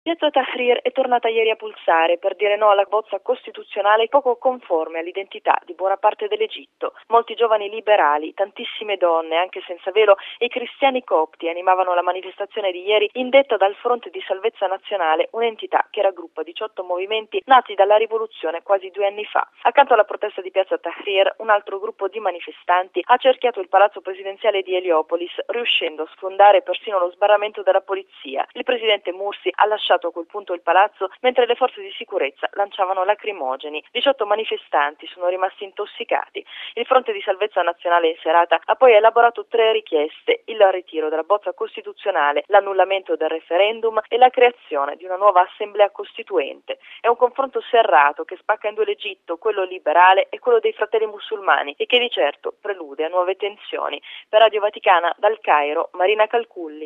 Piazza Tahrir è tornata ieri a pulsare per dire no alla bozza costituzionale poco conforme all'identità di buona parte dell'Egitto. Molti giovani liberali, tantissime donne, anche senza velo, e i cristiani copti animavano la manifestazione di ieri indetta dal Fronte di Salvezza Nazionale, un'entità che raggruppa 18 movimenti nati dalla rivoluzione quasi 2 anni fa. Accanto alla protesta di Piazza Tahrir, un altro gruppo di manifestanti ha cerchiato il palazzo presidenziale di Eliopolis, riuscendo a sfondare persino lo sbarramento della polizia. Il presidente Mursi ha lasciato a quel punto il palazzo mentre le forze di sicurezza lanciavano lacrimogeni. 18 manifestanti sono rimasti intossicati. Il Fronte di Salvezza Nazionale in serata ha poi elaborato 3 richieste: il ritiro della bozza costituzionale, l'annullamento del referendum e la creazione di una nuova assemblea costituente. È un confronto serrato che spacca in 2 l'Egitto, quello liberale e quello dei fratelli musulmani, e che di certo prelude a nuove tensioni. Per Radio Vaticana, dal Cairo, Marina Calculli.